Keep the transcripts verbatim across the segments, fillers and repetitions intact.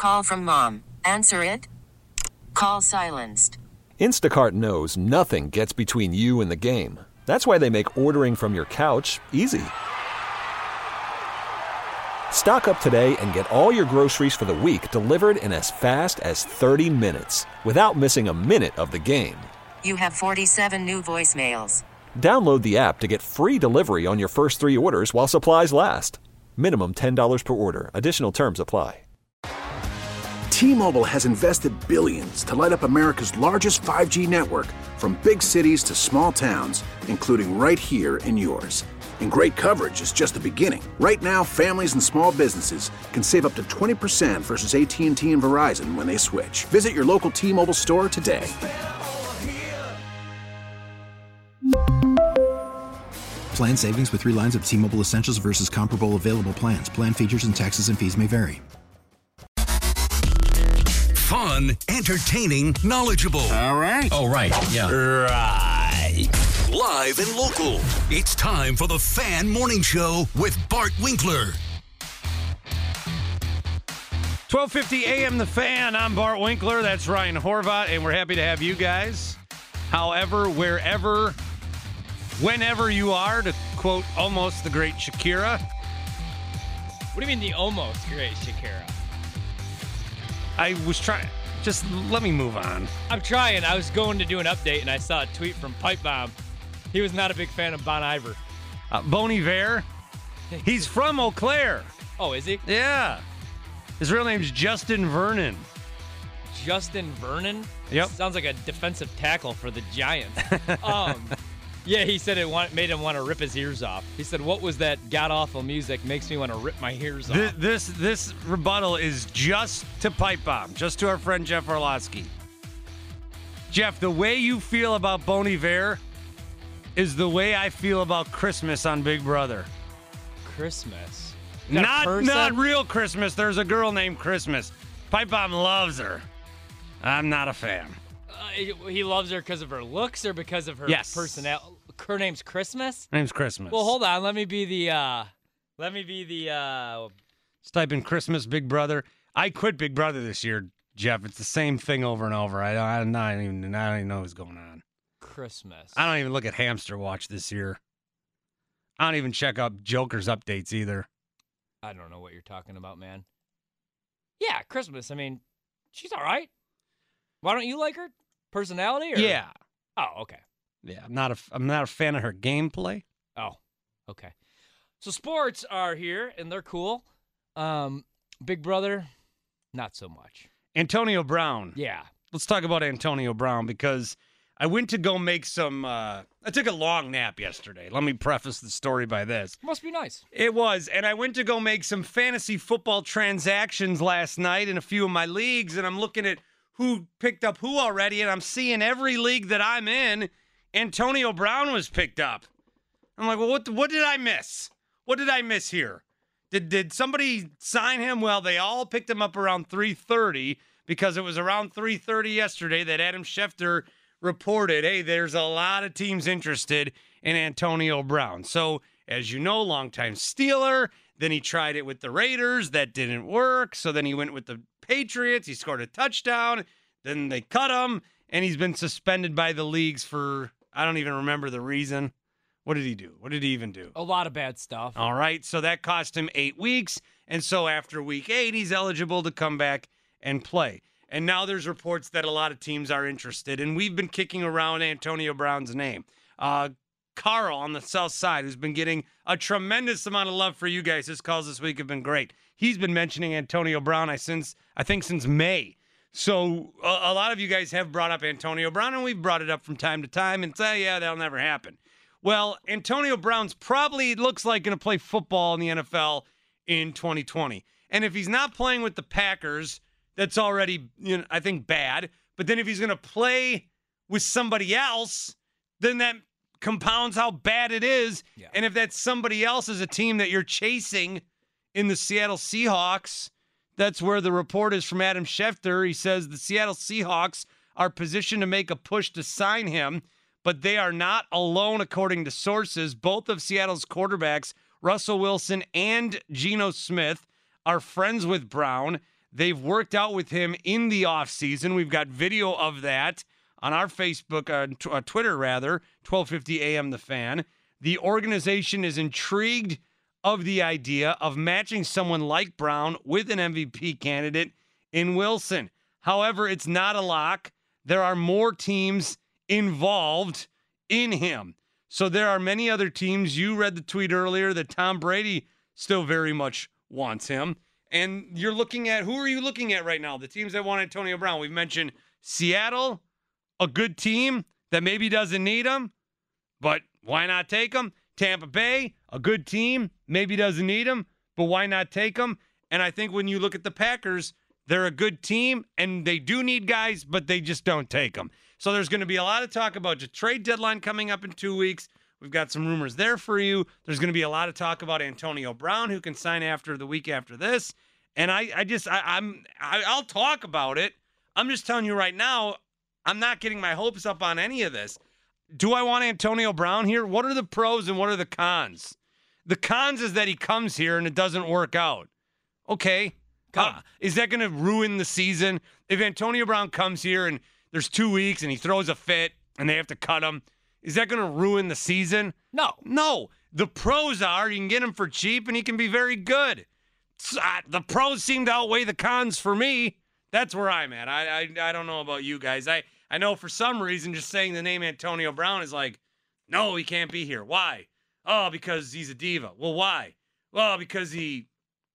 Call from mom. Answer it. Call silenced. Instacart knows nothing gets between you and the game. That's why they make ordering from your couch easy. Stock up today and get all your groceries for the week delivered in as fast as thirty minutes without missing a minute of the game. You have forty-seven new voicemails. Download the app to get free delivery on your first three orders while supplies last. Minimum ten dollars per order. Additional terms apply. T-Mobile has invested billions to light up America's largest five G network, from big cities to small towns, including right here in yours. And great coverage is just the beginning. Right now, families and small businesses can save up to twenty percent versus A T and T and Verizon when they switch. Visit your local T-Mobile store today. Plan savings with three lines of T-Mobile Essentials versus comparable available plans. Plan features and taxes and fees may vary. Fun, entertaining, knowledgeable. All right. All right. Yeah. Right. Live and local. It's time for the Fan Morning Show with Bart Winkler. twelve fifty a.m. The Fan. I'm Bart Winkler. That's Ryan Horvat, and we're happy to have you guys. However, wherever, whenever you are, to quote almost the great Shakira. What do you mean the almost great Shakira? I was trying. Just let me move on. I'm trying. I was going to do an update, and I saw a tweet from Pipe Bomb. He was not a big fan of Bon Iver. Uh, Bon Iver. He's from Eau Claire. Oh, is he? Yeah. His real name's Justin Vernon. Justin Vernon? Yep. Sounds like a defensive tackle for the Giants. um, yeah, he said it want, made him want to rip his ears off. He said, what was that god-awful music makes me want to rip my ears off? This, this, this rebuttal is just to Pipe Bomb, just to our friend Jeff Orlowski. Jeff, the way you feel about Bon Iver is the way I feel about Christmas on Big Brother. Christmas? Not, not real Christmas. There's a girl named Christmas. Pipe Bomb loves her. I'm not a fan. Uh, he loves her because of her looks or because of her yes. personality? Her name's Christmas? Her name's Christmas. Well, hold on. Let me be the, uh, let me be the, uh... Just type in Christmas Big Brother. I quit Big Brother this year, Jeff. It's the same thing over and over. I don't, I don't, I don't, even, I don't even know what's going on. Christmas. I don't even look at Hamster Watch this year. I don't even check out Joker's updates either. I don't know what you're talking about, man. Yeah, Christmas. I mean, she's all right. Why don't you like her? Personality? Or? Yeah. Oh, okay. Yeah, I'm not a, I'm not a fan of her gameplay. Oh, okay. So sports are here, and they're cool. Um, Big Brother, not so much. Antonio Brown. Yeah. Let's talk about Antonio Brown, because I went to go make some, uh, I took a long nap yesterday. Let me preface the story by this. Must be nice. It was, and I went to go make some fantasy football transactions last night in a few of my leagues, and I'm looking at who picked up who already, and I'm seeing every league that I'm in, Antonio Brown was picked up. I'm like, well, what what did I miss? What did I miss here? Did did somebody sign him? Well, they all picked him up around three thirty, because it was around three thirty yesterday that Adam Schefter reported, hey, there's a lot of teams interested in Antonio Brown. So, as you know, longtime Steeler. Then he tried it with the Raiders. That didn't work. So then he went with the Patriots. He scored a touchdown. Then they cut him, and he's been suspended by the leagues for, I don't even remember the reason. What did he do? What did he even do? A lot of bad stuff. All right, so that cost him eight weeks, and so after week eight, he's eligible to come back and play. And now there's reports that a lot of teams are interested, and we've been kicking around Antonio Brown's name. Uh, Carl on the south side, who's been getting a tremendous amount of love for you guys. His calls this week have been great. He's been mentioning Antonio Brown, I since I think since May. So a, a lot of you guys have brought up Antonio Brown, and we've brought it up from time to time and say, yeah, that'll never happen. Well, Antonio Brown's probably, it looks like, going to play football in the N F L in twenty twenty. And if he's not playing with the Packers, that's already, you know, I think, bad. But then if he's going to play with somebody else, then that compounds how bad it is. Yeah. And if that somebody else is a team that you're chasing in the Seattle Seahawks, that's where the report is from Adam Schefter. He says the Seattle Seahawks are positioned to make a push to sign him, but they are not alone, according to sources. Both of Seattle's quarterbacks, Russell Wilson and Geno Smith, are friends with Brown. They've worked out with him in the offseason. We've got video of that on our Facebook, uh, t- uh, Twitter rather, twelve fifty A M The Fan. The organization is intrigued of the idea of matching someone like Brown with an M V P candidate in Wilson. However, it's not a lock. There are more teams involved in him. So there are many other teams. You read the tweet earlier that Tom Brady still very much wants him. And you're looking at, who are you looking at right now? The teams that want Antonio Brown. We've mentioned Seattle, a good team that maybe doesn't need him, but why not take him? Tampa Bay, a good team, maybe doesn't need him, but why not take him? And I think when you look at the Packers, they're a good team, and they do need guys, but they just don't take them. So there's going to be a lot of talk about the trade deadline coming up in two weeks. We've got some rumors there for you. There's going to be a lot of talk about Antonio Brown, who can sign after the week after this. And I, I just, I, I'm, I, I'll talk about it. I'm just telling you right now, I'm not getting my hopes up on any of this. Do I want Antonio Brown here? What are the pros and what are the cons? The cons is that he comes here and it doesn't work out. Okay. Uh, is that going to ruin the season? If Antonio Brown comes here and there's two weeks and he throws a fit and they have to cut him, is that going to ruin the season? No. No. The pros are you can get him for cheap and he can be very good. Uh, the pros seem to outweigh the cons for me. That's where I'm at. I, I I don't know about you guys. I, I know for some reason just saying the name Antonio Brown is like, no, he can't be here. Why? Oh, because he's a diva. Well, why? Well, because he...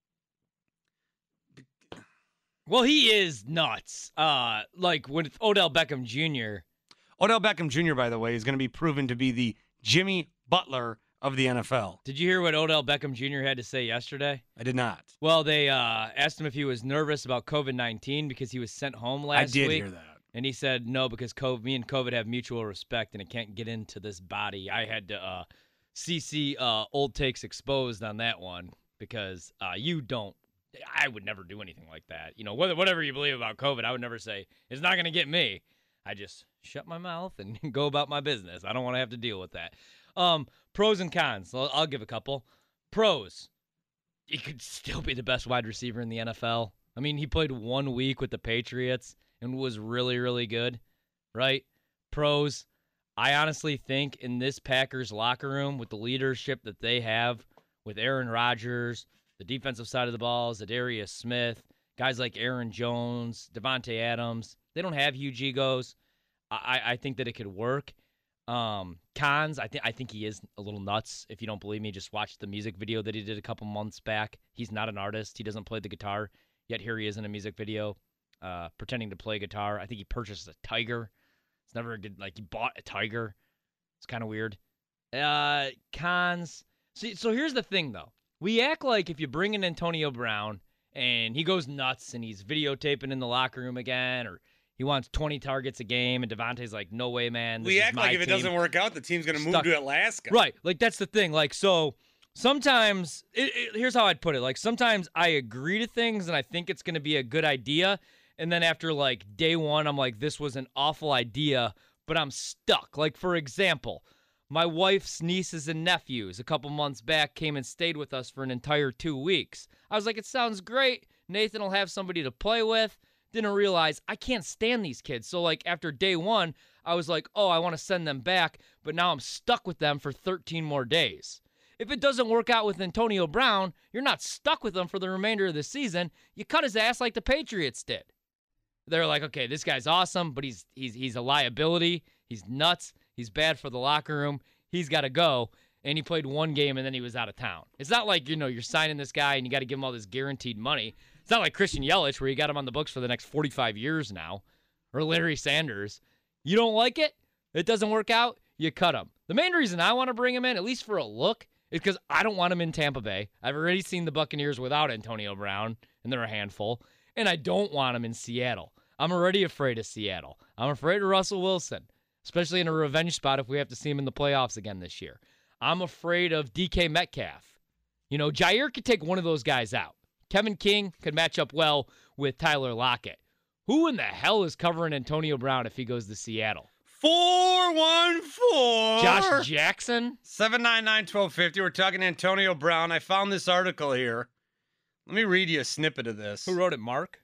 Well, he is nuts. Uh, like with Odell Beckham Junior Odell Beckham Junior, by the way, is going to be proven to be the Jimmy Butler of the N F L. Did you hear what Odell Beckham Junior had to say yesterday? I did not. Well, they uh, asked him if he was nervous about covid nineteen because he was sent home last week. I did hear that. And he said, no, because COVID, me and COVID have mutual respect and it can't get into this body. I had to uh, C C uh, Old Takes Exposed on that one because uh, you don't. I would never do anything like that. You know, whether, whatever you believe about COVID, I would never say, it's not going to get me. I just shut my mouth and go about my business. I don't want to have to deal with that. Um, pros and cons. I'll, I'll give a couple. Pros. He could still be the best wide receiver in the N F L. I mean, he played one week with the Patriots and was really, really good, right? Pros. I honestly think in this Packers locker room with the leadership that they have with Aaron Rodgers, the defensive side of the ball, Zadarius Smith, guys like Aaron Jones, Devontae Adams, they don't have huge egos. I, I think that it could work. Um, cons, I think I think he is a little nuts. If you don't believe me, just watch the music video that he did a couple months back. He's not an artist. He doesn't play the guitar, yet here he is in a music video uh, pretending to play guitar. I think he purchased a tiger. It's never a good, like he bought a tiger. It's kind of weird. Uh, cons. See, so here's the thing, though. We act like if you bring in Antonio Brown and he goes nuts and he's videotaping in the locker room again, or he wants twenty targets a game, and Devontae's like, no way, man. This we is act my like if it team. doesn't work out, the team's going to move Stuck. to Alaska. Right. Like, that's the thing. Like, so sometimes, it, it, here's how I'd put it. Like, sometimes I agree to things and I think it's going to be a good idea. And then after, like, day one, I'm like, this was an awful idea, but I'm stuck. Like, for example, my wife's nieces and nephews a couple months back came and stayed with us for an entire two weeks. I was like, it sounds great. Nathan will have somebody to play with. Didn't realize I can't stand these kids. So, like, after day one, I was like, oh, I want to send them back, but now I'm stuck with them for thirteen more days. If it doesn't work out with Antonio Brown, you're not stuck with him for the remainder of the season. You cut his ass like the Patriots did. They're like, okay, this guy's awesome, but he's he's he's a liability. He's nuts. He's bad for the locker room. He's got to go. And he played one game, and then he was out of town. It's not like, you know, you're signing this guy, and you got to give him all this guaranteed money. It's not like Christian Yelich, where you got him on the books for the next forty-five years now, or Larry Sanders. You don't like it? It doesn't work out? You cut him. The main reason I want to bring him in, at least for a look, is because I don't want him in Tampa Bay. I've already seen the Buccaneers without Antonio Brown, and they're a handful. And I don't want him in Seattle. I'm already afraid of Seattle. I'm afraid of Russell Wilson, especially in a revenge spot if we have to see him in the playoffs again this year. I'm afraid of D K Metcalf. You know, Jair could take one of those guys out. Kevin King could match up well with Tyler Lockett. Who in the hell is covering Antonio Brown if he goes to Seattle? four one four. Josh Jackson? seven nine nine, one two five zero. We're talking Antonio Brown. I found this article here. Let me read you a snippet of this. Who wrote it, Mark?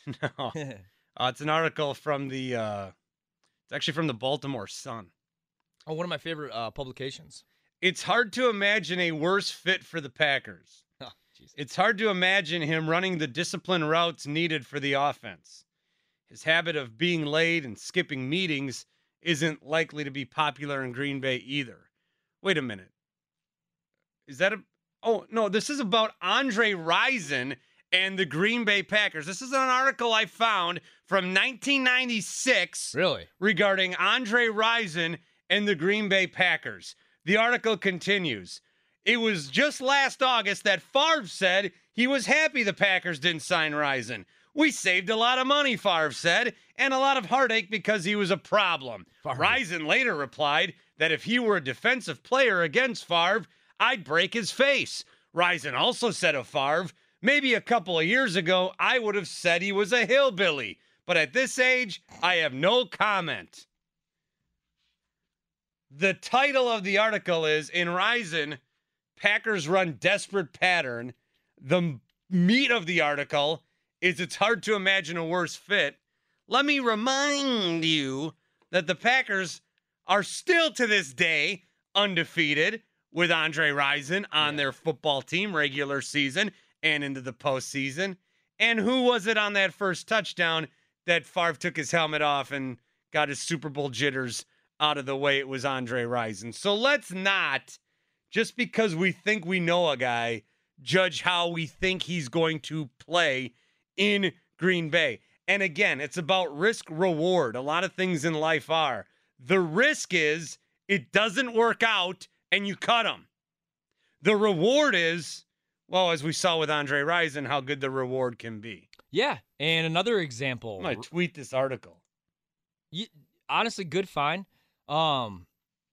No. uh, it's an article from the, uh, it's actually from the Baltimore Sun. Oh, one of my favorite uh, publications. It's hard to imagine a worse fit for the Packers. Oh, geez. It's hard to imagine him running the discipline routes needed for the offense. His habit of being late and skipping meetings isn't likely to be popular in Green Bay either. Wait a minute. Is that a... Oh, no, this is about Andre Rison and the Green Bay Packers. This is an article I found from nineteen ninety-six. Really? Regarding Andre Rison and the Green Bay Packers. The article continues. It was just last August that Favre said he was happy the Packers didn't sign Rison. We saved a lot of money, Favre said, and a lot of heartache because he was a problem. Favre. Rison later replied that if he were a defensive player against Favre, I'd break his face. Rison also said of Favre, maybe a couple of years ago, I would have said he was a hillbilly. But at this age, I have no comment. The title of the article is, in Rison, Packers run desperate pattern. The meat of the article is it's hard to imagine a worse fit. Let me remind you that the Packers are still to this day undefeated with Andre Rison on yeah. their football team regular season and into the postseason. And who was it on that first touchdown that Favre took his helmet off and got his Super Bowl jitters out of the way? It was Andre Rison. So let's not, just because we think we know a guy, judge how we think he's going to play in Green Bay. And again, it's about risk reward. A lot of things in life are. The risk is it doesn't work out and you cut him. The reward is, well, as we saw with Andre Rison, how good the reward can be. Yeah, and another example. I'm going to tweet this article. You, honestly, good find. Um,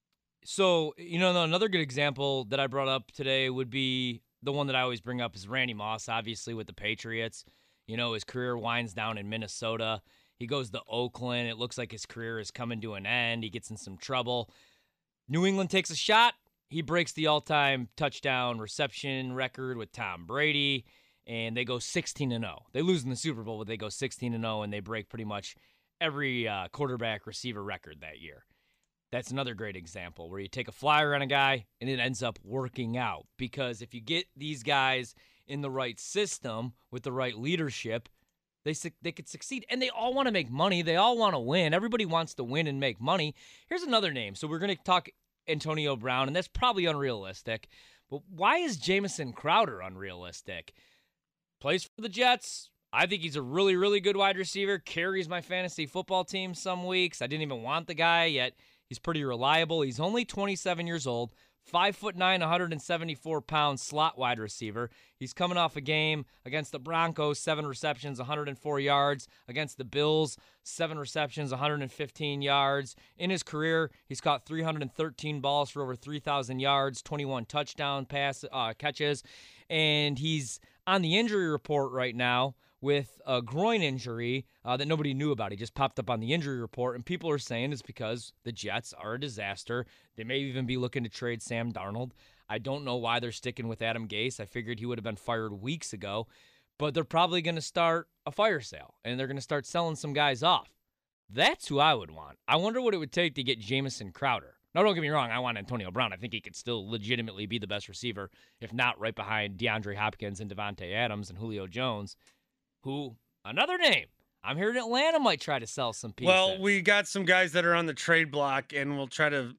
so, you know, another good example that I brought up today would be the one that I always bring up is Randy Moss, obviously, with the Patriots. You know, his career winds down in Minnesota. He goes to Oakland. It looks like his career is coming to an end. He gets in some trouble. New England takes a shot. He breaks the all-time touchdown reception record with Tom Brady, and they go sixteen and oh. They lose in the Super Bowl, but they go sixteen and oh, and they break pretty much every uh, quarterback receiver record that year. That's another great example where you take a flyer on a guy, and it ends up working out. Because if you get these guys in the right system with the right leadership, they they could succeed. And they all want to make money. They all want to win. Everybody wants to win and make money. Here's another name. So we're going to talk Antonio Brown, and that's probably unrealistic. But why is Jamison Crowder unrealistic? Plays for the Jets. I think he's a really, really good wide receiver. Carries my fantasy football team some weeks. I didn't even want the guy, yet he's pretty reliable. He's only twenty-seven years old. Five foot nine, one hundred seventy-four pounds, slot wide receiver. He's coming off a game against the Broncos, seven receptions, one hundred four yards. Against the Bills, seven receptions, one hundred fifteen yards. In his career, he's caught three hundred thirteen balls for over three thousand yards, twenty-one touchdown pass uh, catches, and he's on the injury report right now with a groin injury uh, that nobody knew about. He just popped up on the injury report, and people are saying it's because the Jets are a disaster. They may even be looking to trade Sam Darnold. I don't know why they're sticking with Adam Gase. I figured he would have been fired weeks ago, but they're probably going to start a fire sale, and they're going to start selling some guys off. That's who I would want. I wonder what it would take to get Jamison Crowder. Now, don't get me wrong. I want Antonio Brown. I think he could still legitimately be the best receiver, if not right behind DeAndre Hopkins and Devontae Adams and Julio Jones. Who, another name, I'm hearing Atlanta might try to sell some pieces. Well, we got some guys that are on the trade block, and we'll try to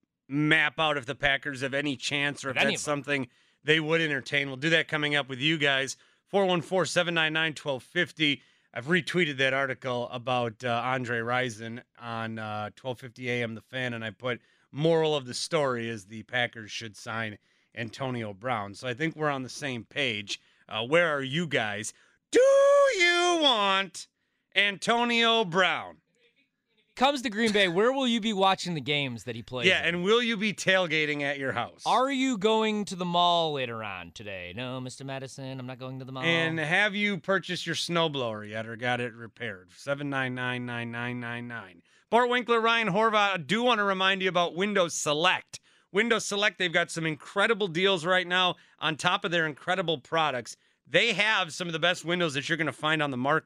map out if the Packers have any chance or if, if that's something they would entertain. We'll do that coming up with you guys. four one four, seven nine nine, one two five zero. I've retweeted that article about uh, Andre Rison on uh, twelve fifty a.m. The Fan, and I put moral of the story is the Packers should sign Antonio Brown. So I think we're on the same page. Uh, where are you guys? Do you want Antonio Brown? Comes to Green Bay, where will you be watching the games that he plays? Yeah, in? and will you be tailgating at your house? Are you going to the mall later on today? No, Mister Madison, I'm not going to the mall. And have you purchased your snowblower yet or got it repaired? seven nine nine, nine nine nine nine. Bart Winkler, Ryan Horvath, I do want to remind you about Windows Select. Windows Select, they've got some incredible deals right now on top of their incredible products. They have some of the best windows that you're going to find on the market.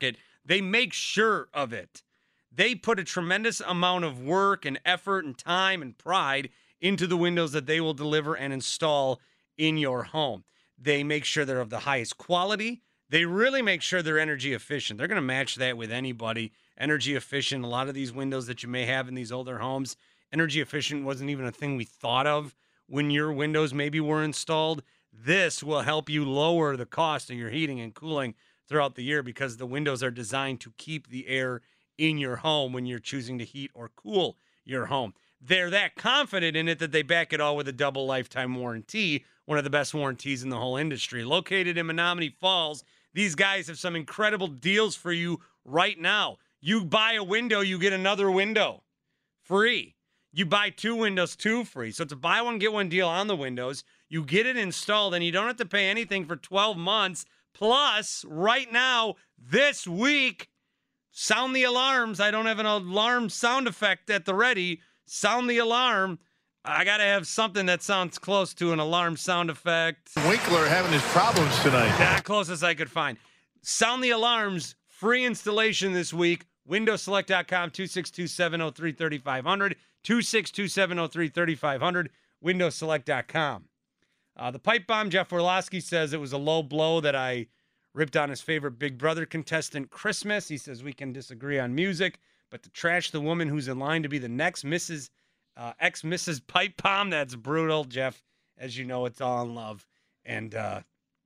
They make sure of it. They put a tremendous amount of work and effort and time and pride into the windows that they will deliver and install in your home. They make sure they're of the highest quality. They really make sure they're energy efficient. They're going to match that with anybody. Energy efficient. A lot of these windows that you may have in these older homes, energy efficient wasn't even a thing we thought of when your windows maybe were installed. This will help you lower the cost of your heating and cooling throughout the year because the windows are designed to keep the air in your home when you're choosing to heat or cool your home. They're that confident in it that they back it all with a double lifetime warranty, one of the best warranties in the whole industry. Located in Menominee Falls, these guys have some incredible deals for you right now. You buy a window, you get another window free. You buy two windows, two free. So it's a buy one, get one deal on the windows. You get it installed, and you don't have to pay anything for twelve months. Plus, right now, this week, sound the alarms. I don't have an alarm sound effect at the ready. Sound the alarm. I got to have something that sounds close to an alarm sound effect. Winkler having his problems tonight. Yeah, closest I could find. Sound the alarms. Free installation this week. windows select dot com, two six two, seven oh three, three five zero zero, two six two, seven oh three, three five zero zero, windows select dot com. Uh, the pipe bomb, Jeff Orlowski says it was a low blow that I ripped on his favorite Big Brother contestant, Christmas. He says we can disagree on music, but to trash the woman who's in line to be the next Missus Uh, ex-Missus Pipe Bomb, that's brutal, Jeff. As you know, it's all in love. And uh,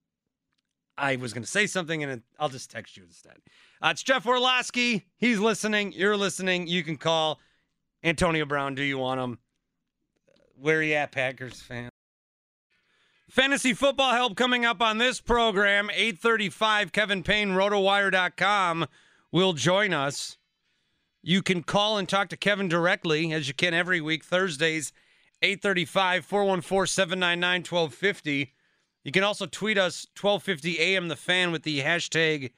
I was going to say something, and it, I'll just text you instead. Uh, it's Jeff Orlowski. He's listening. You're listening. You can call Antonio Brown. Do you want him? Where are you at, Packers fan? Fantasy football help coming up on this program. eight thirty-five, Kevin Payne, rotowire dot com will join us. You can call and talk to Kevin directly, as you can every week, Thursdays, eight thirty-five, four one four, seven nine nine, one two five zero. You can also tweet us, twelve fifty A M The Fan, with the hashtag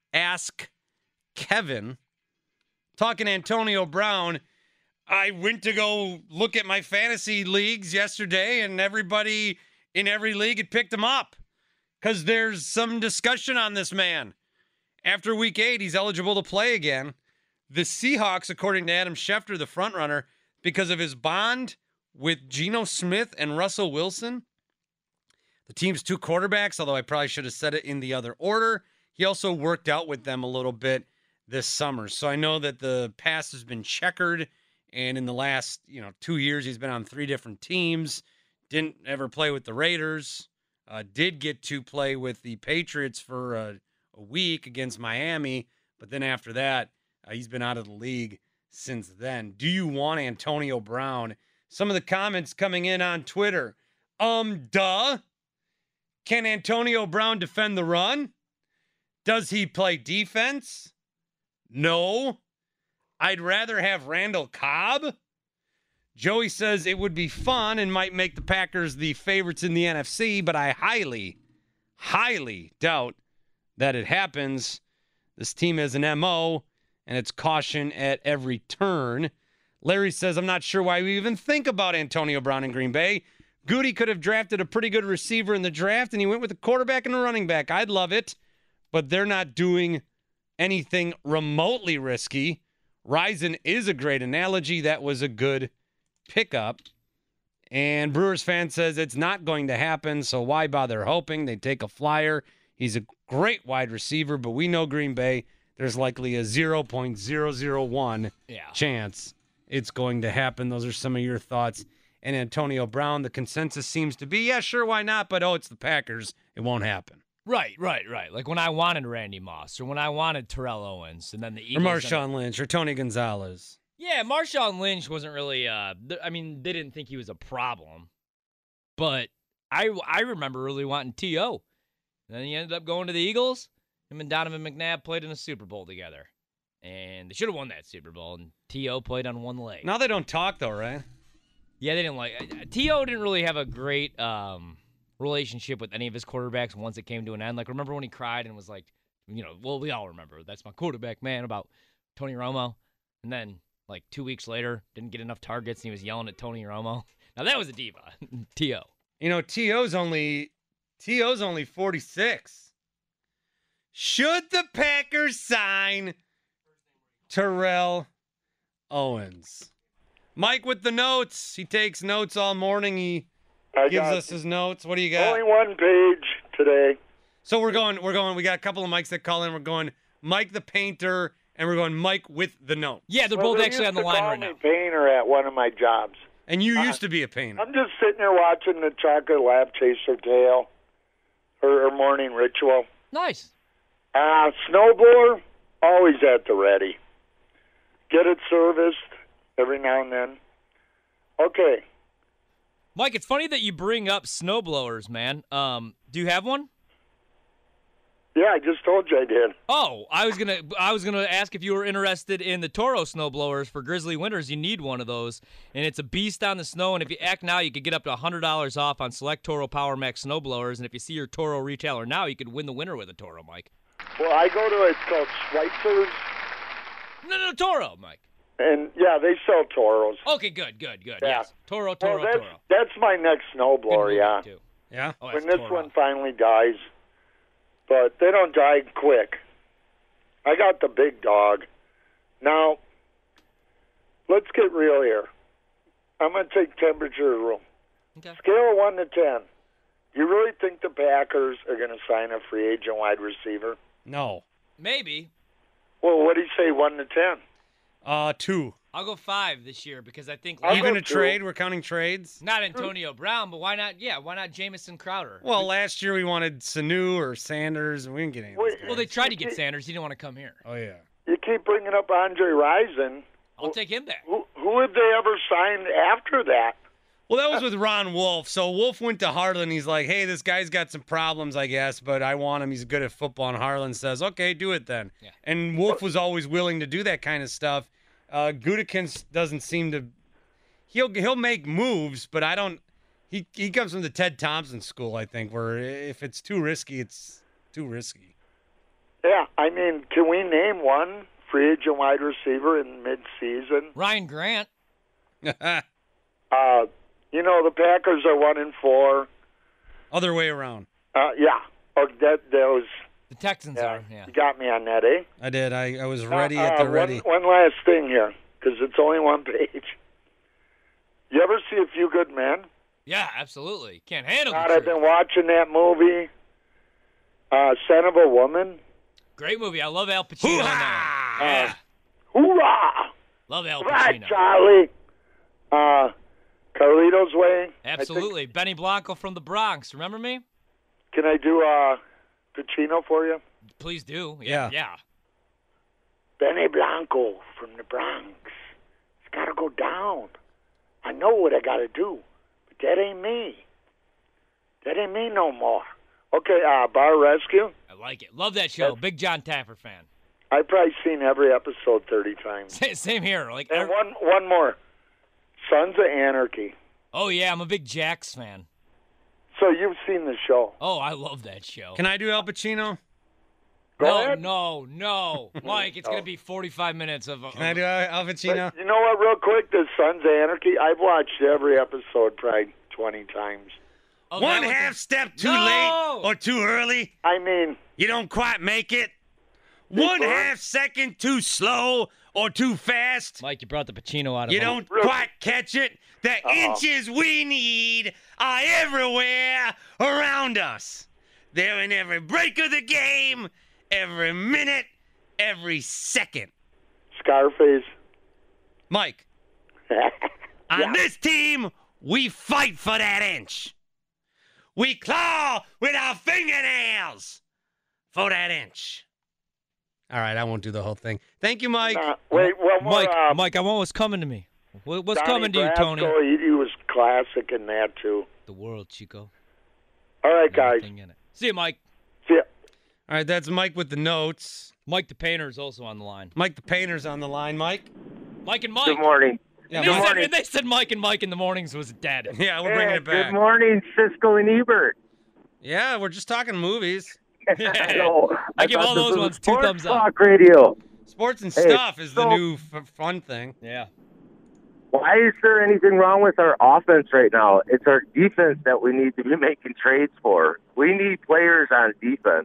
AskKevin. Talking Antonio Brown, I went to go look at my fantasy leagues yesterday, and everybody in every league had picked him up because there's some discussion on this man. After week eight, he's eligible to play again. The Seahawks, according to Adam Schefter, the frontrunner, because of his bond with Geno Smith and Russell Wilson, the team's two quarterbacks, although I probably should have said it in the other order, he also worked out with them a little bit this summer. So I know that the past has been checkered, and in the last, you know, two years, he's been on three different teams, didn't ever play with the Raiders, uh, did get to play with the Patriots for a, a week against Miami, but then after that, Uh, he's been out of the league since then. Do you want Antonio Brown? Some of the comments coming in on Twitter. Um, duh. Can Antonio Brown defend the run? Does he play defense? No. I'd rather have Randall Cobb. Joey says it would be fun and might make the Packers the favorites in the N F C, but I highly, highly doubt that it happens. This team has an M O, and it's caution at every turn. Larry says, I'm not sure why we even think about Antonio Brown in Green Bay. Goody could have drafted a pretty good receiver in the draft, and he went with a quarterback and a running back. I'd love it, but they're not doing anything remotely risky. Ryzen is a great analogy. That was a good pickup. And Brewers fan says it's not going to happen, so why bother hoping? They take a flyer. He's a great wide receiver, but we know Green Bay, there's likely a zero point zero zero one yeah. chance it's going to happen. Those are some of your thoughts. And Antonio Brown, the consensus seems to be, yeah, sure, why not? But, oh, it's the Packers. It won't happen. Right, right, right. Like when I wanted Randy Moss or when I wanted Terrell Owens and then the Eagles. Or Marshawn Lynch or Tony Gonzalez. Yeah, Marshawn Lynch wasn't really, uh, th- I mean, they didn't think he was a problem. But I, I remember really wanting T O And then he ended up going to the Eagles. Him and Donovan McNabb played in a Super Bowl together. And they should have won that Super Bowl. And T O played on one leg. Now they don't talk, though, right? Yeah, they didn't like uh, T O didn't really have a great um, relationship with any of his quarterbacks once it came to an end. Like, remember when he cried and was like, you know, well, we all remember, that's my quarterback, man, about Tony Romo. And then, like, two weeks later, didn't get enough targets, and he was yelling at Tony Romo. Now, that was a diva, T O You know, T O's only, T O's only forty-six. Should the Packers sign Terrell Owens? Mike with the notes. He takes notes all morning. He I gives got us his notes. What do you got? only one page today. So we're going, we're going, we got a couple of Mikes that call in. We're going Mike the Painter, and we're going Mike with the note. Yeah, they're Well, both they actually on used the to line call right me now. Painter at one of my jobs. And you Uh, used to be a painter. I'm just sitting here watching the Chocolate Lab Chaser Tale, her, her morning ritual. Nice. Uh, snowblower, always at the ready. Get it serviced every now and then. Okay. Mike, it's funny that you bring up snowblowers, man. Um, do you have one? Yeah, I just told you I did. Oh, I was gonna I was gonna ask if you were interested in the Toro snowblowers for grizzly winters. You need one of those, and it's a beast on the snow. And if you act now, you could get up to one hundred dollars off on select Toro Power Max snowblowers. And if you see your Toro retailer now, you could win the winter with a Toro, Mike. Well, I go to, it's called Schweitzer's, No, no, Toro, Mike. and yeah, they sell Toros. Okay, good, good, good. Yeah. Yes, Toro, Toro, well, that's, Toro. that's my next Good snowblower, movie, yeah. too. Yeah? Oh, When that's this Toro. one finally dies. But they don't die quick. I got the big dog. Now, let's get real here. I'm going to take temperature rule. Okay. Scale of one to ten. You really think the Packers are going to sign a free agent wide receiver? No. Maybe. Well, what do you say, one to ten? Uh, two. I'll go five this year because I think I'll Even go a two. trade? We're counting trades? not Antonio Brown, but why not? Yeah, why not Jamison Crowder? Well, last year we wanted Sanu or Sanders, and we didn't get any of those Wait, guys. Well, they tried to get Sanders. He didn't want to come here. Oh, yeah. You keep bringing up Andre Rison. I'll take him back. Who, who have they ever signed after that? Well, that was with Ron Wolf. So Wolf went to Harlan. He's like, hey, this guy's got some problems, I guess, but I want him. He's good at football. And Harlan says, okay, do it then. Yeah. And Wolf was always willing to do that kind of stuff. Uh, Gutekunst doesn't seem to – he'll he'll make moves, but I don't – he he comes from the Ted Thompson school, I think, where if it's too risky, it's too risky. Yeah, I mean, can we name one free agent wide receiver in mid-season? Ryan Grant. Uh, you know, the Packers are one and four. Other way around. Uh, yeah, or that that was. The Texans Yeah, are. Yeah. you got me on that, eh? I did. I, I was ready Uh, at the uh, ready. One, one last thing here, because it's only one page. You ever see A Few Good Men? Yeah, absolutely. Can't handle God, the I've truth. been watching that movie. Uh, Son of a Woman. Great movie. I love Al Pacino. in that one. Yeah. Hoorah! Love Al Right, Pacino. Charlie. Uh, Carlito's Way. I think- Absolutely. Benny Blanco from the Bronx. Remember me? Can I do uh, Pacino for you? Please do. Yeah. Yeah. Yeah. Benny Blanco from the Bronx. It's got to go down. I know what I got to do, but that ain't me. That ain't me no more. Okay, uh, Bar Rescue. I like it. Love that show. Big John Taffer fan. I've probably seen every episode thirty times. Sa- Same here. Like, And ev- one, one more. Sons of Anarchy. oh yeah, I'm a big Jax fan. So you've seen the show. Oh, I love that show. Can I do Al Pacino? Go no, ahead. no, no, Mike. It's gonna be forty-five minutes of. of Can I do Al Pacino? But you know what, real quick? The Sons of Anarchy, I've watched every episode probably twenty times. oh, One that was half a- step too No! late or too early. I mean, You don't quite make it. One Big Bird. half second too slow or too fast. Mike, you brought the Pacino out of You him. don't Real- quite catch it. The inches we need are everywhere around us. They're in every break of the game, every minute, every second. Scarface. Mike, on this team, we fight for that inch. We claw with our fingernails for that inch. All right, I won't do the whole thing. Thank you, Mike. Uh, wait, one more. Mike, uh, Mike, I want what's coming to me. What- What's Donnie coming to you, Tony? Brasco, He, he was classic in that, too. The world, Chico. All right, guys. Everything in it. See you, Mike. See ya. All right, that's Mike with the notes. Mike the Painter is also on the line. Mike the Painter's on the line. Mike? Mike and Mike. Good morning. Yeah, And they, Mike. said, and they said Mike and Mike in the mornings was dead. Yeah, we're bringing Hey, it back. Good morning, Siskel and Ebert. Yeah, we're just talking movies. Hello. I give thought all this those was ones two Sports thumbs up. Talk Radio. Sports and Hey, stuff is the so- new f- fun thing. Yeah. Why is there anything wrong with our offense right now? It's our defense that we need to be making trades for. We need players on defense.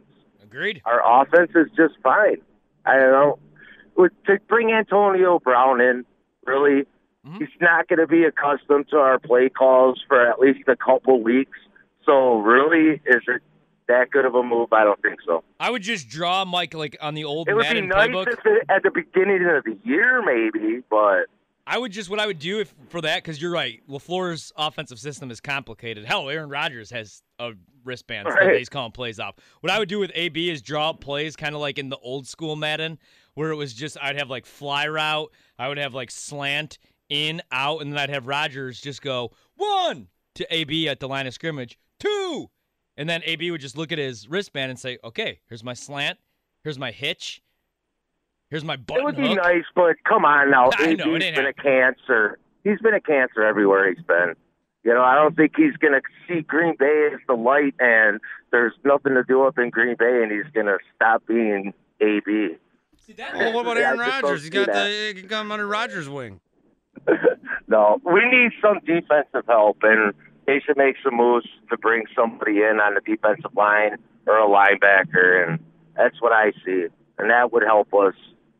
Agreed. Our offense is just fine. I don't know. With, to bring Antonio Brown in, really, mm-hmm. he's not going to be accustomed to our play calls for at least a couple weeks. So, really, is it that good of a move? I don't think so. I would just draw Mike like on the old it would Madden be nice playbook. If it, at the beginning of the year, maybe, but I would just what I would do if for that because you're right. LaFleur's offensive system is complicated. Hell, Aaron Rodgers has a wristband right. that he's calling plays off. What I would do with A B is draw up plays kind of like in the old school Madden, where it was just I'd have like fly route, I would have like slant in out, and then I'd have Rodgers just go one to A B at the line of scrimmage, two. And then A B would just look at his wristband and say, okay, here's my slant, here's my hitch, here's my button It would be hook. nice, but come on now. I A B's know, it been ain't a happening. cancer. He's been a cancer everywhere he's been. You know, I don't think he's going to see Green Bay as the light, and there's nothing to do up in Green Bay, and he's going to stop being A B. See, that, well, what about Aaron Yeah, Rodgers? He got that. the he got him under Rodgers' wing. No, we need some defensive help, and they should make some moves to bring somebody in on the defensive line or a linebacker, and that's what I see, and that would help us.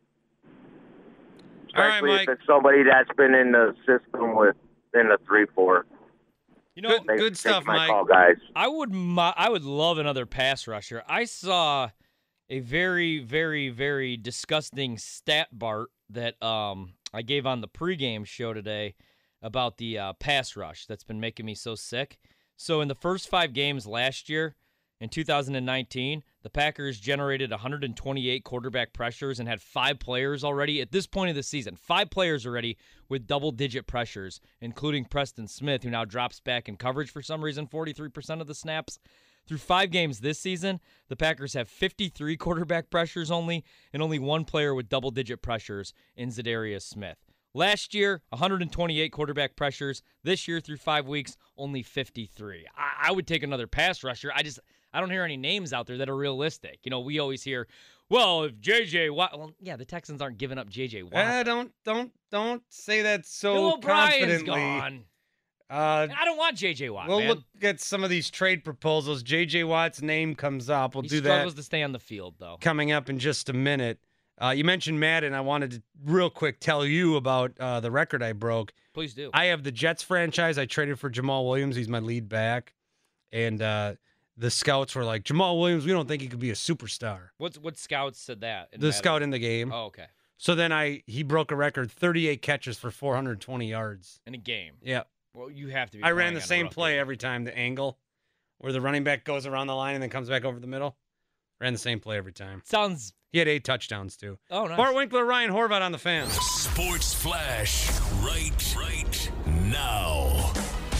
All right, Especially Mike. if it's somebody that's been in the system with in the three four. You know, Good, Take- good take stuff, my Mike. call, guys. I would mo- I would love another pass rusher. I saw a very, very, very disgusting stat, Bart, that um I gave on the pregame show today about the uh, pass rush that's been making me so sick. So in the first five games last year, in two thousand nineteen, the Packers generated one hundred twenty-eight quarterback pressures and had five players already at this point of the season. Five players already with double-digit pressures, including Preston Smith, who now drops back in coverage for some reason, forty-three percent of the snaps. Through five games this season, the Packers have fifty-three quarterback pressures only, and only one player with double-digit pressures in Zadarius Smith. Last year, one hundred twenty-eight quarterback pressures. This year, through five weeks, only fifty-three. I, I would take another pass rusher. I just I don't hear any names out there that are realistic. You know, we always hear, well, if J J Watt, well, yeah, the Texans aren't giving up J J Watt. Eh, don't don't don't say that so Bill O'Brien's confidently. gone. Uh, I don't want J J Watt. we'll man. look at some of these trade proposals. J J Watt's name comes up. We'll he do struggles that to stay on the field, though. coming up in just a minute. Uh, you mentioned Madden. I wanted to real quick tell you about uh, the record I broke. Please do. I have the Jets franchise. I traded for Jamal Williams. He's my lead back. And uh, the scouts were like, Jamal Williams, we don't think he could be a superstar. What's what scouts said that? in The Madden? scout in the game. Oh, okay. So then I he broke a record, thirty-eight catches for four hundred twenty yards. In a game. Yeah. Well, you have to be. I ran playing the on a same rough play game. every time, the angle, where the running back goes around the line and then comes back over the middle. Ran the same play every time. Sounds. He had eight touchdowns, too. Oh, nice. Bart Winkler, Ryan Horvat on the Fan. Sports Flash, right, right now.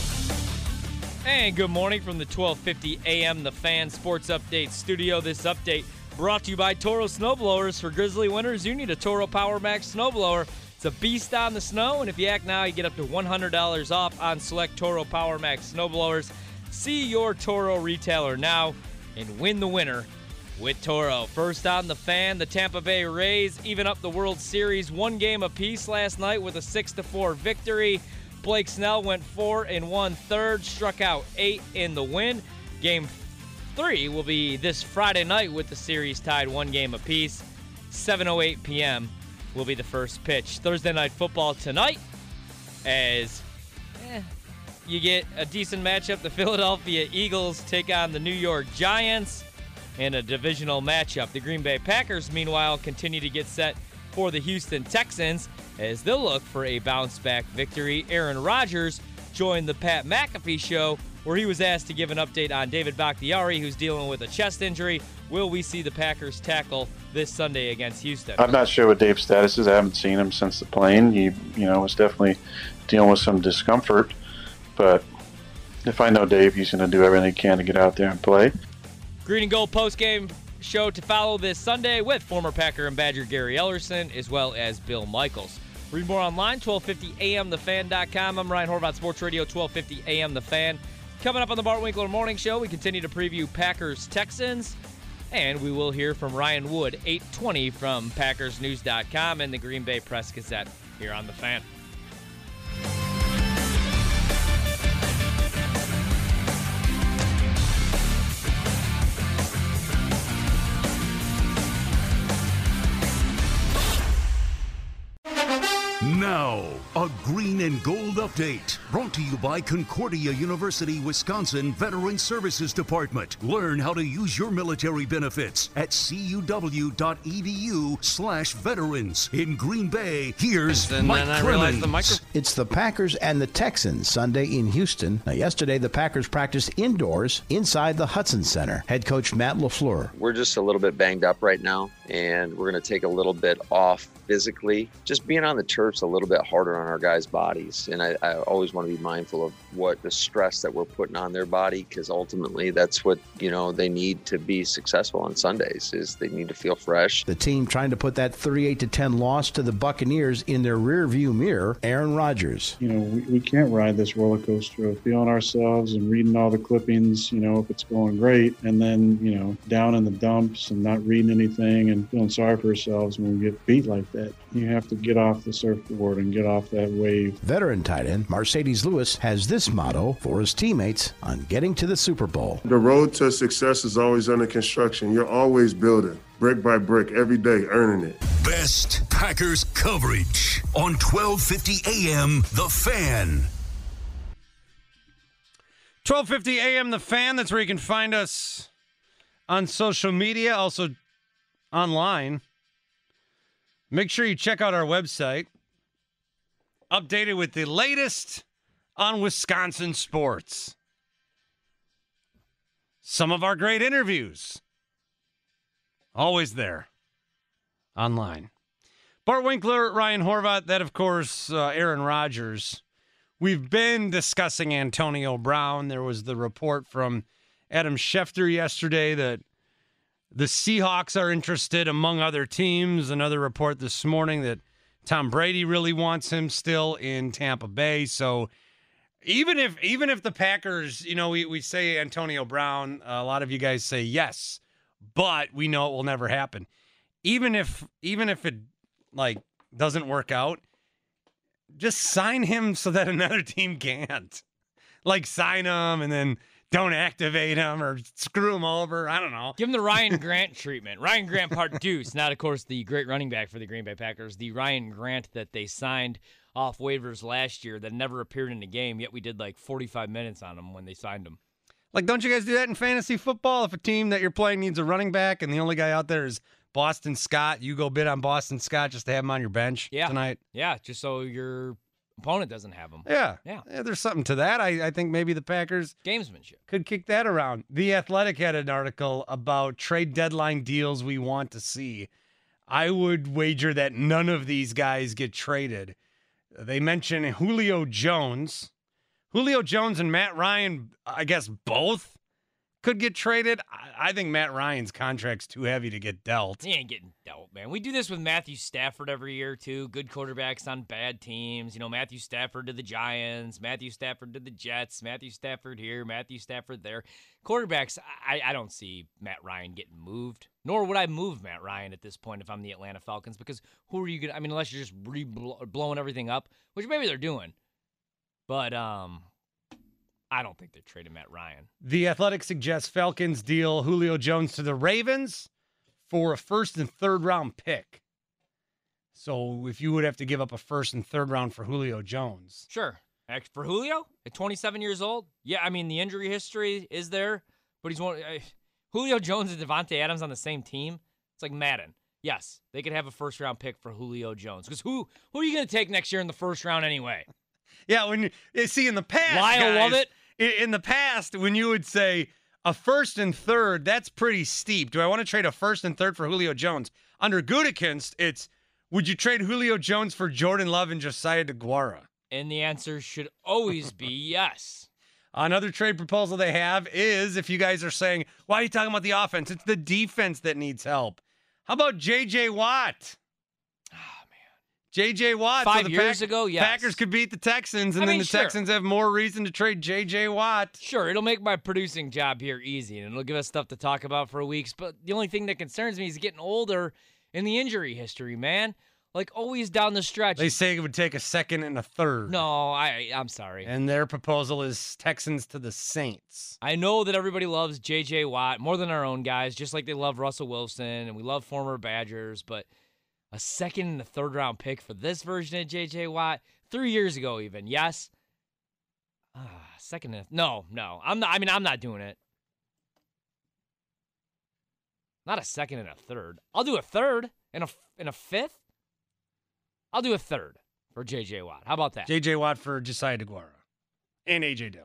And good morning from the twelve fifty A M The Fan Sports Update studio. This update brought to you by Toro Snowblowers. For grizzly winters, you need a Toro Power Max snowblower. It's a beast on the snow, and if you act now, you get up to one hundred dollars off on select Toro Power Max snowblowers. See your Toro retailer now and win the winter with Toro. First on the Fan, the Tampa Bay Rays even up the World Series one game apiece last night with a six to four victory. Blake Snell went four and one third, struck out eight in the win. Game three will be this Friday night with the series tied one game apiece. seven oh eight p.m. will be the first pitch. Thursday night football tonight as eh, you get a decent matchup. The Philadelphia Eagles take on the New York Giants in a divisional matchup. The Green Bay Packers, meanwhile, continue to get set for the Houston Texans as they'll look for a bounce-back victory. Aaron Rodgers joined the Pat McAfee show where he was asked to give an update on David Bakhtiari, who's dealing with a chest injury. Will we see the Packers tackle this Sunday against Houston? I'm not sure what Dave's status is. I haven't seen him since the plane. He, you know, was definitely dealing with some discomfort. But if I know Dave, he's going to do everything he can to get out there and play. Green and Gold postgame show to follow this Sunday with former Packer and Badger Gary Ellerson as well as Bill Michaels. Read more online, twelve fifty A M the fan dot com. I'm Ryan Horvath, Sports Radio, twelve fifty A M The Fan. Coming up on the Bart Winkler Morning Show, we continue to preview Packers-Texans, and we will hear from Ryan Wood, eight twenty from Packers News dot com and the Green Bay Press-Gazette here on The Fan. Now, a green and gold update brought to you by Concordia University, Wisconsin Veteran Services Department. Learn how to use your military benefits at cuw.edu slash veterans. In Green Bay, here's And Mike then I realized the Clemens. micro- It's the Packers and the Texans Sunday in Houston. Now, yesterday, the Packers practiced indoors inside the Hudson Center. Head coach Matt LaFleur. We're just a little bit banged up right now, and we're going to take a little bit off physically. Just being on the turf's a little bit harder on our guys' bodies, and I, I always want to be mindful of what the stress that we're putting on their body, because ultimately that's what, you know, they need to be successful on Sundays, is they need to feel fresh. The team trying to put that thirty-eight to ten loss to the Buccaneers in their rearview mirror. Aaron Rodgers. You know, we, we can't ride this roller coaster of feeling ourselves and reading all the clippings, you know, if it's going great, and then, you know, down in the dumps and not reading anything and feeling sorry for ourselves when we get beat like that. You have to get off the surfboard and get off that wave. Veteran tight end Mercedes Lewis has this motto for his teammates on getting to the Super Bowl. The road to success is always under construction. You're always building, brick by brick, every day, earning it. Best Packers coverage on twelve fifty A M The Fan. twelve fifty A M The Fan. That's where you can find us on social media, also online. Make sure you check out our website, updated with the latest on Wisconsin sports. Some of our great interviews, always there, online. Bart Winkler, Ryan Horvat, that, of course, uh, Aaron Rodgers. We've been discussing Antonio Brown. There was the report from Adam Schefter yesterday that the Seahawks are interested, among other teams. Another report this morning that Tom Brady really wants him still in Tampa Bay. So even if even if the Packers, you know, we, we say Antonio Brown, a lot of you guys say yes, but we know it will never happen. Even if even if it like doesn't work out, just sign him so that another team can't. Like sign him and then don't activate him or screw him over. I don't know. Give him the Ryan Grant treatment. Ryan Grant part deuce, not, of course, the great running back for the Green Bay Packers. The Ryan Grant that they signed off waivers last year that never appeared in the game, yet we did like forty-five minutes on him when they signed him. Like, don't you guys do that in fantasy football? If a team that you're playing needs a running back and the only guy out there is Boston Scott, you go bid on Boston Scott just to have him on your bench yeah. tonight? Yeah, just so your opponent doesn't have him. Yeah. Yeah. yeah there's something to that. I, I think maybe the Packers gamesmanship could kick that around. The Athletic had an article about trade deadline deals we want to see. I would wager that none of these guys get traded. They mention Julio Jones. Julio Jones and Matt Ryan, I guess both could get traded. I, I think Matt Ryan's contract's too heavy to get dealt. He ain't getting dealt, man. We do this with Matthew Stafford every year, too. Good quarterbacks on bad teams. You know, Matthew Stafford to the Giants, Matthew Stafford to the Jets, Matthew Stafford here, Matthew Stafford there. Quarterbacks, I, I don't see Matt Ryan getting moved, nor would I move Matt Ryan at this point if I'm the Atlanta Falcons, because who are you going to, I mean, unless you're just re- blowing everything up, which maybe they're doing. But, um... I don't think they're trading Matt Ryan. The Athletic suggests Falcons deal Julio Jones to the Ravens for a first and third round pick. So if you would have to give up a first and third round for Julio Jones. Sure. For Julio, at twenty-seven years old? Yeah, I mean, the injury history is there, but he's one. Uh, Julio Jones and Devontae Adams on the same team? It's like Madden. Yes, they could have a first round pick for Julio Jones. Because who, who are you going to take next year in the first round anyway? Yeah, when you see in the past, Lyle guys, Lovett. In the past, when you would say a first and third, that's pretty steep. Do I want to trade a first and third for Julio Jones? Under Gutekunst, it's would you trade Julio Jones for Jordan Love and Josiah DeGuara? And the answer should always be yes. Another trade proposal they have is if you guys are saying, why are you talking about the offense? It's the defense that needs help. How about J J Watt? J J Watt. Five so the years Pack- ago, yes. Packers could beat the Texans, and I then mean, the sure. Texans have more reason to trade J J Watt. Sure, it'll make my producing job here easy, and it'll give us stuff to talk about for weeks. But the only thing that concerns me is getting older in the injury history, man. Like, always down the stretch. They say it would take a second and a third. No, I, I'm sorry. And their proposal is Texans to the Saints. I know that everybody loves J J Watt more than our own guys, just like they love Russell Wilson, and we love former Badgers, but A second and a third round pick for this version of J J Watt. Three years ago, even. Yes. Uh, second and no, no. I'm not. I mean, I'm not doing it. Not a second and a third. I'll do a third and a and a fifth. I'll do a third for J J Watt. How about that? J J Watt for Josiah DeGuara and A J Dillon.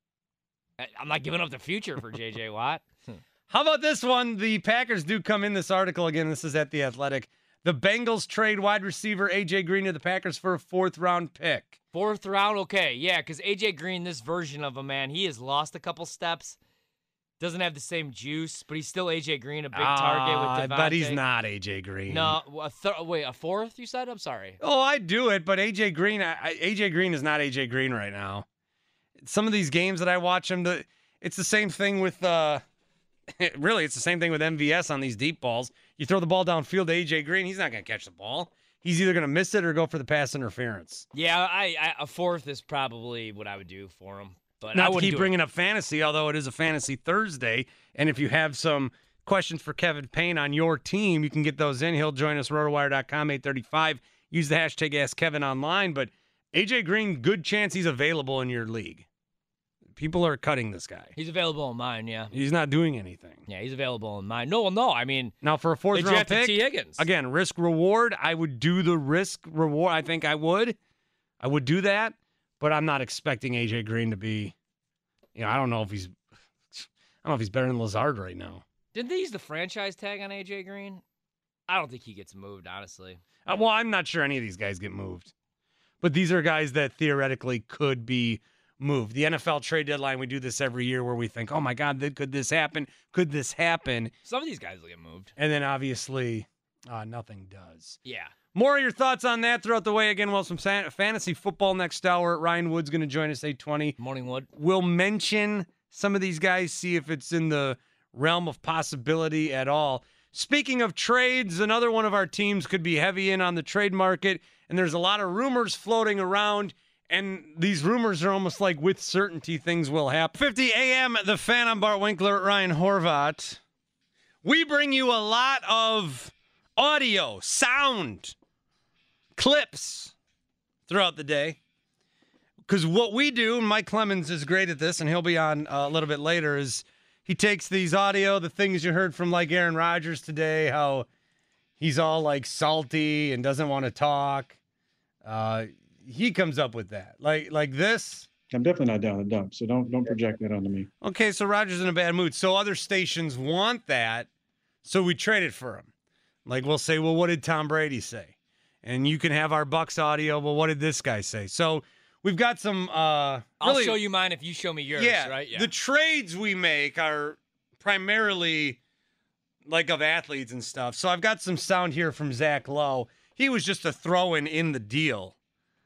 I'm not giving up the future for J J Watt. How about this one? The Packers do come in this article again. This is at The Athletic. The Bengals trade wide receiver A J Green to the Packers for a fourth round pick. Fourth round, okay, yeah, because A J Green, this version of a man, he has lost a couple steps. Doesn't have the same juice, but he's still A J Green, a big target with Devontae. But he's not A J Green. No, a th- wait, a fourth, you said? I'm sorry. Oh, I'd do it, but A J Green, I, A J Green is not A J Green right now. Some of these games that I watch him, the, it's the same thing with, uh, really, it's the same thing with M V S on these deep balls. You throw the ball downfield to A J Green, he's not going to catch the ball. He's either going to miss it or go for the pass interference. Yeah, I, I a fourth is probably what I would do for him. But Not I to keep do bringing it. up fantasy, although it is a fantasy Thursday. And if you have some questions for Kevin Payne on your team, you can get those in. He'll join us, rotowire dot com, eight thirty-five. Use the hashtag AskKevinOnline. But A J Green, good chance he's available in your league. People are cutting this guy. He's available in mine, yeah. He's not doing anything. Yeah, he's available in mine. No, well, no, I mean. Now, for a fourth they round drafted pick, T. Higgins. again, risk reward. I would do the risk reward. I think I would. I would do that. But I'm not expecting A J Green to be, you know, I don't know if he's, I don't know if he's better than Lazard right now. Didn't they use the franchise tag on A J Green? I don't think he gets moved, honestly. Uh, well, I'm not sure any of these guys get moved. But these are guys that theoretically could be moved. The N F L trade deadline, we do this every year where we think, oh my God, could this happen? Could this happen? Some of these guys will get moved. And then obviously uh, nothing does. Yeah. More of your thoughts on that throughout the way. Again, well, some fantasy football next hour. Ryan Wood's going to join us eight twenty. Morning, Wood. We'll mention some of these guys, see if it's in the realm of possibility at all. Speaking of trades, another one of our teams could be heavy in on the trade market, and there's a lot of rumors floating around, and these rumors are almost like with certainty things will happen. fifty a.m., The Fan, I'm Bart Winkler, Ryan Horvat. We bring you a lot of audio, sound, clips throughout the day. Because what we do, and Mike Clemens is great at this, and he'll be on uh, a little bit later, is he takes these audio, the things you heard from like Aaron Rodgers today, how he's all like salty and doesn't want to talk. Uh, he comes up with that. Like like this. I'm definitely not down the dump, so don't don't project that onto me. Okay, so Rodgers in a bad mood. So other stations want that, so we trade it for him. Like we'll say, well, what did Tom Brady say? And you can have our Bucks audio. Well, what did this guy say? So we've got some. Uh, I'll really, show you mine if you show me yours, yeah, right? Yeah. The trades we make are primarily like of athletes and stuff. So I've got some sound here from Zach Lowe. He was just a throw-in in the deal.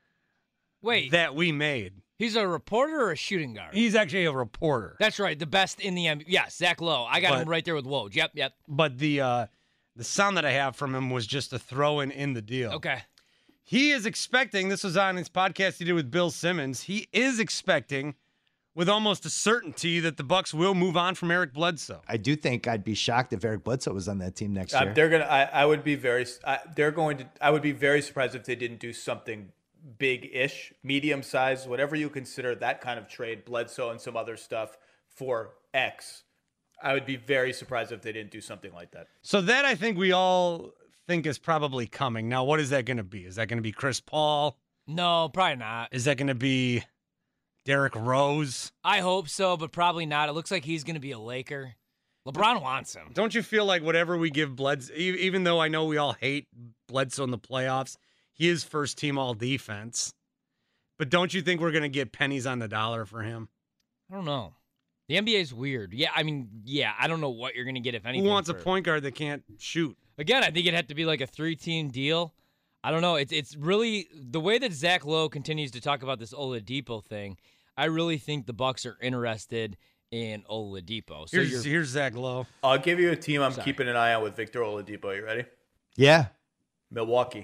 Wait. That we made. He's a reporter or a shooting guard? He's actually a reporter. That's right. The best in the N B A. Yes, Zach Lowe. I got But- him right there with Woj. Yep, yep. But the uh, the sound that I have from him was just a throw-in in the deal. Okay. He is expecting, this was on his podcast he did with Bill Simmons, he is expecting with almost a certainty that the Bucks will move on from Eric Bledsoe. I do think I'd be shocked if Eric Bledsoe was on that team next Uh, year. they're gonna. I, I would be very. I, they're going to. I would be very surprised if they didn't do something big-ish, medium-sized, whatever you consider that kind of trade, Bledsoe and some other stuff for X. I would be very surprised if they didn't do something like that. So that I think we all think is probably coming. Now, what is that going to be? Is that going to be Chris Paul? No, probably not. Is that going to be Derrick Rose? I hope so, but probably not. It looks like he's going to be a Laker. LeBron wants him. Don't you feel like whatever we give Bledsoe, e- even though I know we all hate Bledsoe in the playoffs, he is first team all defense. But don't you think we're going to get pennies on the dollar for him? I don't know. The N B A is weird. Yeah, I mean, yeah, I don't know what you're going to get, if anything. Who wants for... a point guard that can't shoot? Again, I think it'd have to be like a three-team deal. I don't know. It's it's really the way that Zach Lowe continues to talk about this Oladipo thing. I really think the Bucks are interested in Oladipo. So Here's, here's Zach Lowe. I'll give you a team I'm Sorry. keeping an eye on with Victor Oladipo. You ready? Yeah. Milwaukee.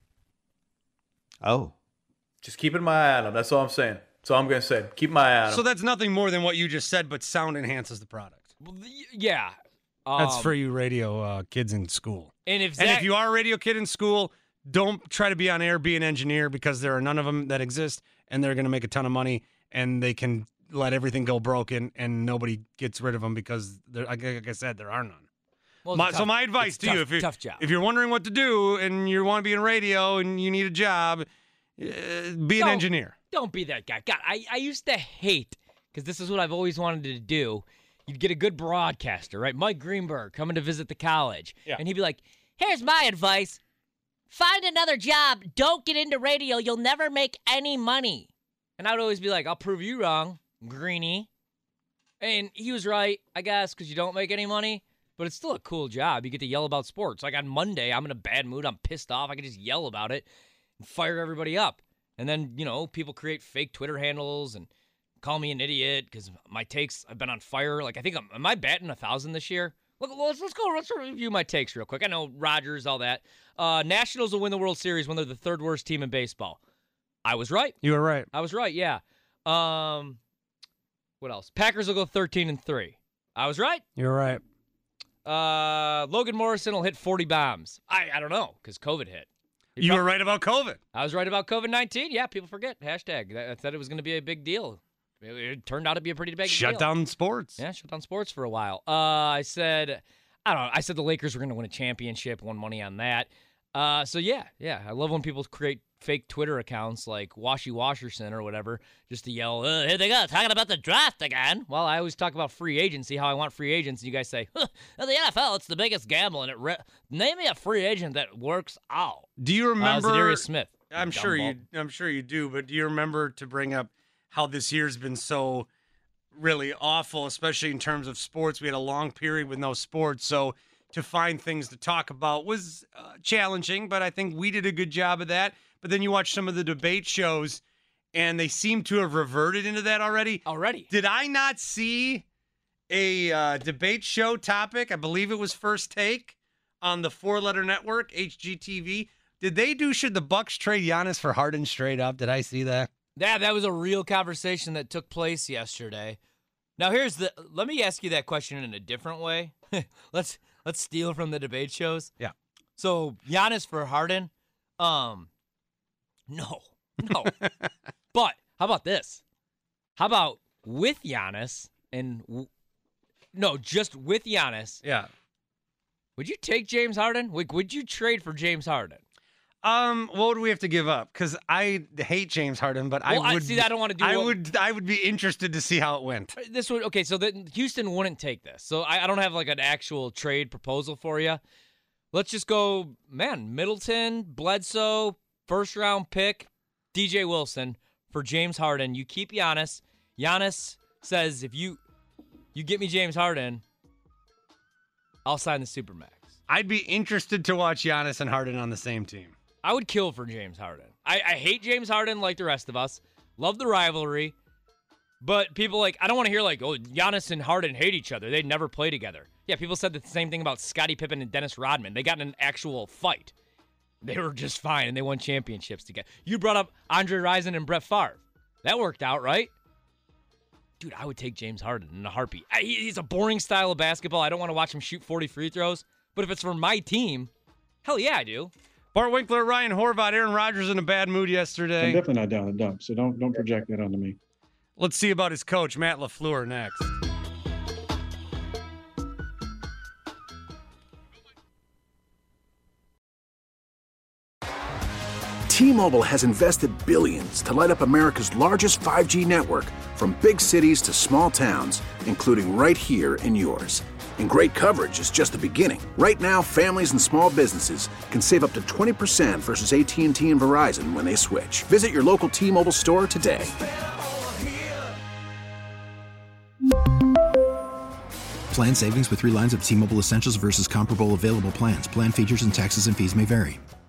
Oh. Just keeping my eye on him. That's all I'm saying. That's all I'm going to say. Keep my eye on him. So that's nothing more than what you just said, but sound enhances the product. Well, yeah. Um, That's for you radio uh, kids in school. And if and Zach, if you are a radio kid in school, don't try to be on air, be an engineer, because there are none of them that exist, and they're going to make a ton of money, and they can let everything go broken, and nobody gets rid of them because, like, like I said, there are none. Well, my, tough, so my advice to tough, you, if you're, tough job. if you're wondering what to do and you want to be in radio and you need a job, uh, be an Don't- engineer. Don't be that guy. God, I, I used to hate, because this is what I've always wanted to do. You'd get a good broadcaster, right? Mike Greenberg coming to visit the college. Yeah. And he'd be like, here's my advice. Find another job. Don't get into radio. You'll never make any money. And I would always be like, I'll prove you wrong, Greenie. And he was right, I guess, because you don't make any money. But it's still a cool job. You get to yell about sports. Like on Monday, I'm in a bad mood. I'm pissed off. I can just yell about it and fire everybody up. And then, you know, people create fake Twitter handles and call me an idiot because my takes have been on fire. Like, I think, I'm, am I batting a thousand this year? Look, let's, let's go. Let's review my takes real quick. I know Rodgers, all that. Uh, Nationals will win the World Series when they're the third worst team in baseball. I was right. You were right. I was right, yeah. Um, what else? Packers will go thirteen and three. I was right. You were right. Uh, Logan Morrison will hit forty bombs. I, I don't know, because COVID hit. You were right about COVID. I was right about COVID nineteen. Yeah, people forget. Hashtag. I said it was going to be a big deal. It, it turned out to be a pretty big Shut deal. down sports. Yeah, shut down sports for a while. Uh, I said, I don't know. I said the Lakers were going to win a championship, won money on that. Uh, so yeah, yeah. I love when people create fake Twitter accounts like Washy Washerson or whatever, just to yell, uh, here they go, talking about the draft again. Well, I always talk about free agency, how I want free agents. And you guys say, huh, in the N F L, it's the biggest gamble, and it re- name me a free agent that works out. Do you remember Uh, Zadarius Smith. I'm Dumb sure ball. you. I'm sure you do. But do you remember to bring up how this year's been so really awful, especially in terms of sports? We had a long period with no sports, so to find things to talk about was uh, challenging. But I think we did a good job of that. But then you watch some of the debate shows, and they seem to have reverted into that already. Already? Did I not see a uh, debate show topic? I believe it was First Take on the four-letter network, H G T V. Did they do, should the Bucks trade Giannis for Harden straight up? Did I see that? Yeah, that was a real conversation that took place yesterday. Now, here's the, let me ask you that question in a different way. let's let's steal from the debate shows. Yeah. So, Giannis for Harden, um, no, no. But how about this? How about with Giannis and, w- no, just with Giannis. Yeah. Would you take James Harden? Like, would you trade for James Harden? Um, what would we have to give up? Because I hate James Harden, but Well, I I- would. see, I don't wanna do I what- would. I would be interested to see how it went. This would okay. So that Houston wouldn't take this. So I, I don't have like an actual trade proposal for you. Let's just go, man. Middleton, Bledsoe, first round pick, D J Wilson for James Harden. You keep Giannis. Giannis says if you you get me James Harden, I'll sign the Supermax. I'd be interested to watch Giannis and Harden on the same team. I would kill for James Harden. I, I hate James Harden like the rest of us. Love the rivalry. But people like, I don't want to hear like, oh, Giannis and Harden hate each other. They'd never play together. Yeah, people said the same thing about Scottie Pippen and Dennis Rodman. They got in an actual fight. They were just fine, and they won championships together. You brought up Andre Rison and Brett Favre. That worked out, right? Dude, I would take James Harden in a heartbeat. I, he- he's a boring style of basketball. I don't want to watch him shoot forty free throws. But if it's for my team, hell yeah, I do. Bart Winkler, Ryan Horvath, Aaron Rodgers in a bad mood I'm yesterday. definitely not down the dump, so don't don't project that onto me. Let's see about his coach, Matt LaFleur, next. T-Mobile has invested billions to light up America's largest five G network, from big cities to small towns, including right here in yours. And great coverage is just the beginning. Right now, families and small businesses can save up to twenty percent versus A T and T and Verizon when they switch. Visit your local T-Mobile store today. Plan savings with three lines of T-Mobile Essentials versus comparable available plans. Plan features and taxes and fees may vary.